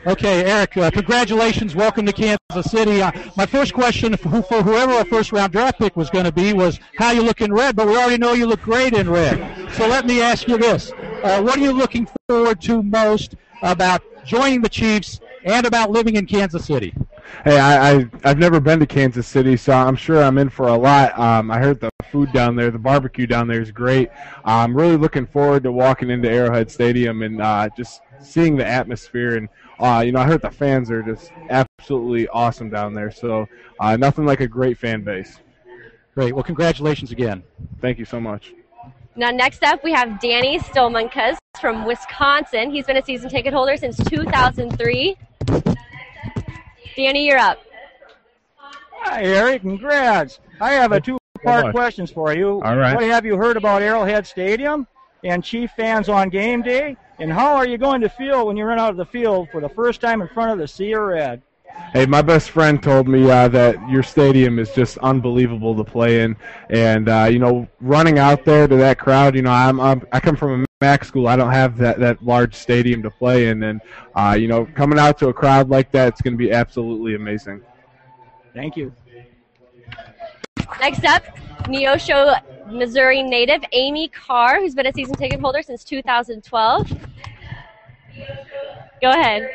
Okay, Eric, congratulations. Welcome to Kansas City. My first question for whoever our first-round draft pick was going to be was how you look in red, but we already know you look great in red. So let me ask you this. What are you looking forward to most about joining the Chiefs and about living in Kansas City? Hey, I've never been to Kansas City, so I'm sure I'm in for a lot. I heard the food down there, the barbecue down there is great. I'm really looking forward to walking into Arrowhead Stadium and just seeing the atmosphere. And, I heard the fans are just absolutely awesome down there. So nothing like a great fan base. Great. Well, congratulations again. Thank you so much. Now, next up, we have Danny Stolmankas from Wisconsin. He's been a season ticket holder since 2003. Danny, you're up. Hi, Eric. Congrats. I have a two-part questions for you. All right. What have you heard about Arrowhead Stadium and Chief fans on game day? And how are you going to feel when you run out of the field for the first time in front of the Sea of Red? Hey, my best friend told me that your stadium is just unbelievable to play in, and running out there to that crowd. I come from a MAC school. I don't have that large stadium to play in, and coming out to a crowd like that, it's going to be absolutely amazing. Thank you. Next up, Neosho, Missouri native Amy Carr, who's been a season ticket holder since 2012. Go ahead.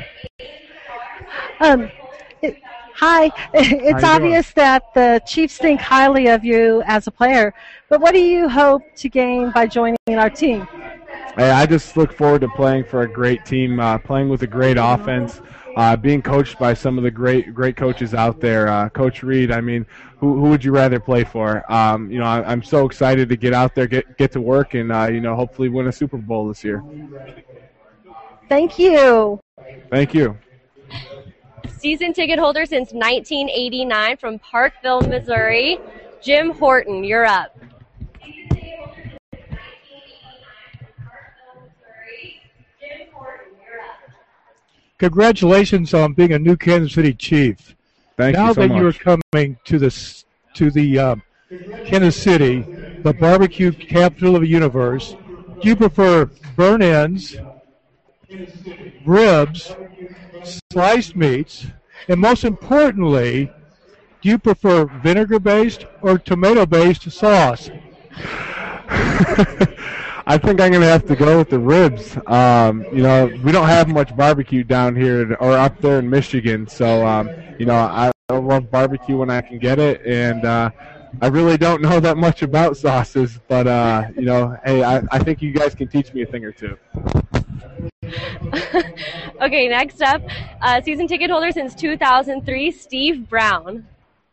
Hi. It's obvious that the Chiefs think highly of you as a player, but what do you hope to gain by joining our team? Hey, I just look forward to playing for a great team, playing with a great offense, being coached by some of the great coaches out there. Coach Reed, I mean, who would you rather play for? I'm so excited to get out there, get to work, and hopefully win a Super Bowl this year. Thank you. Thank you. Season ticket holder since 1989 from Parkville, Missouri, Jim Horton, you're up. Congratulations on being a new Kansas City Chief. Thank you so much. Now that you are coming to the Kansas City, the barbecue capital of the universe, do you prefer burnt-ends, ribs, sliced meats, and most importantly, do you prefer vinegar-based or tomato-based sauce? I think I'm going to have to go with the ribs. We don't have much barbecue down here or up there in Michigan, so I love barbecue when I can get it, and I really don't know that much about sauces, but hey, I think you guys can teach me a thing or two. Okay, next up, season ticket holder since 2003, Steve Brown.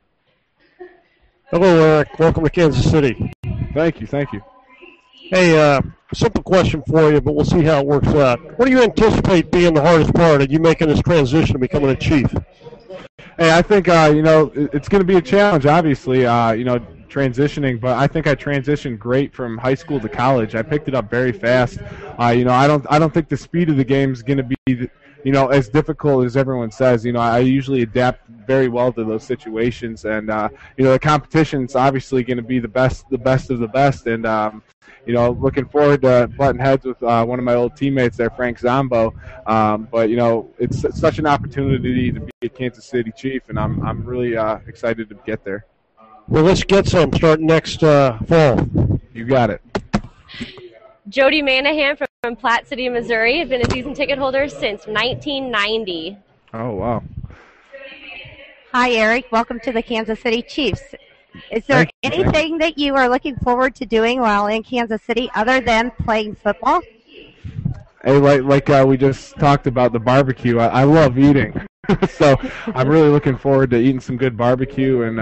Hello, Eric. Welcome to Kansas City. Thank you. Hey, simple question for you, but we'll see how it works out. What do you anticipate being the hardest part of you making this transition to becoming a Chief? Hey, I think it's going to be a challenge, obviously. Transitioning, but I think I transitioned great from high school to college. I picked it up very fast. I don't think the speed of the game is going to be as difficult as everyone says. I usually adapt very well to those situations, and the competition's obviously going to be the best of the best, and looking forward to butting heads with one of my old teammates there, Frank Zombo. But it's such an opportunity to be a Kansas City Chief, and I'm really excited to get there. Well, let's get some starting next fall. You got it. Jody Manahan from Platte City, Missouri, has been a season ticket holder since 1990. Oh, wow. Hi, Eric. Welcome to the Kansas City Chiefs. Is there anything that you are looking forward to doing while in Kansas City other than playing football? Hey, like we just talked about the barbecue, I love eating. So I'm really looking forward to eating some good barbecue, and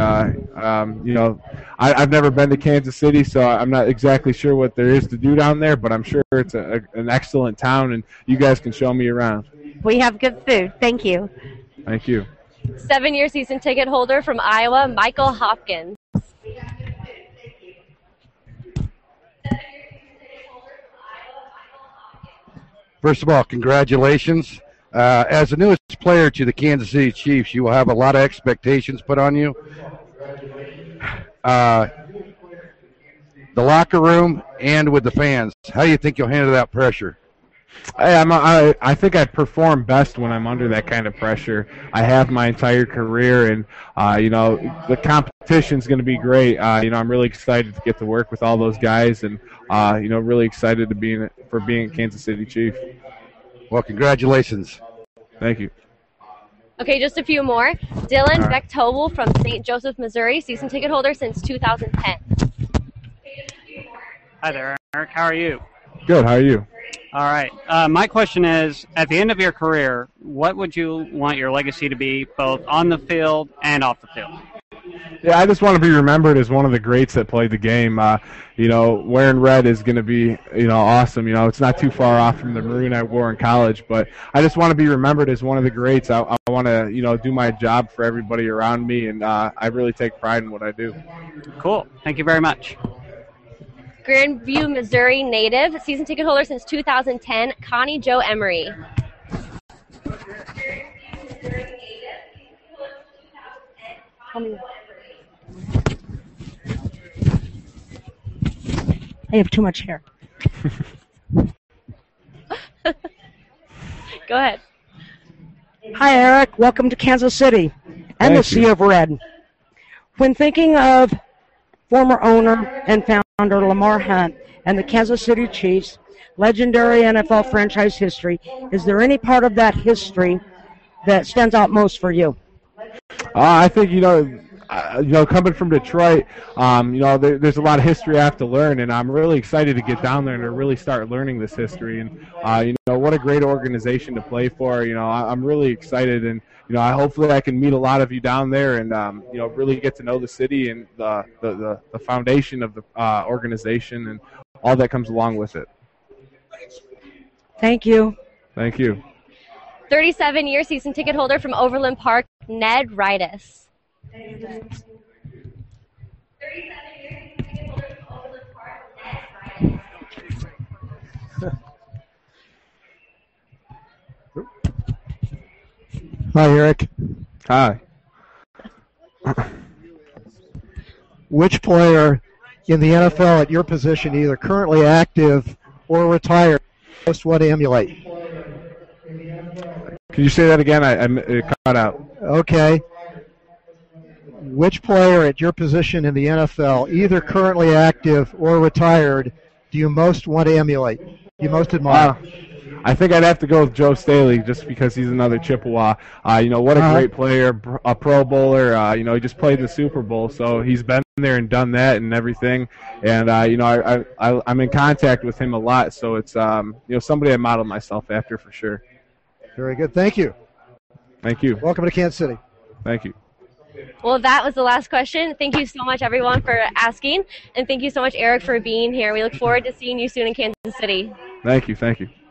I've never been to Kansas City, so I'm not exactly sure what there is to do down there, but I'm sure it's an excellent town, and you guys can show me around. We have good food. Thank you. Thank you. 7-year season ticket holder from Iowa, Michael Hopkins. First of all, congratulations. As the newest player to the Kansas City Chiefs, you will have a lot of expectations put on you. The locker room and with the fans, how do you think you'll handle that pressure? I think I perform best when I'm under that kind of pressure. I have my entire career, and the competition's going to be great. I'm really excited to get to work with all those guys, and really excited to being a Kansas City Chief. Well, congratulations. Thank you. Okay, just a few more. Dylan All right. Bechtobel from St. Joseph, Missouri, season ticket holder since 2010. Hi there, Eric. How are you? Good. How are you? All right. My question is, at the end of your career, what would you want your legacy to be, both on the field and off the field? Yeah, I just want to be remembered as one of the greats that played the game. Wearing red is going to be, awesome. It's not too far off from the maroon I wore in college, but I just want to be remembered as one of the greats. I want to, do my job for everybody around me, and I really take pride in what I do. Cool. Thank you very much. Grandview, Missouri native, season ticket holder since 2010, Connie Joe Emery. I have too much hair. Go ahead. Hi, Eric. Welcome to Kansas City and Thank the Sea you. of Red. When thinking of former owner and founder Lamar Hunt and the Kansas City Chiefs' legendary NFL franchise history, is there any part of that history that stands out most for you? I think coming from Detroit, there's a lot of history I have to learn, and I'm really excited to get down there and to really start learning this history. And what a great organization to play for. I'm really excited, and hopefully I can meet a lot of you down there, and really get to know the city and the foundation of the organization and all that comes along with it. Thank you. Thank you. 37-year season ticket holder from Overland Park, Ned Ridas. Hi, Eric. Hi. Which player in the NFL at your position, either currently active or retired, most want to emulate? Can you say that again? It cut out. Okay. Which player at your position in the NFL, either currently active or retired, do you most want to emulate? You most admire? I think I'd have to go with Joe Staley just because he's another Chippewa. What a great player, a Pro Bowler. He just played the Super Bowl, so he's been there and done that and everything. And I'm in contact with him a lot, so it's somebody I model myself after for sure. Very good. Thank you. Thank you. Welcome to Kansas City. Thank you. Well, that was the last question. Thank you so much, everyone, for asking. And thank you so much, Eric, for being here. We look forward to seeing you soon in Kansas City. Thank you. Thank you.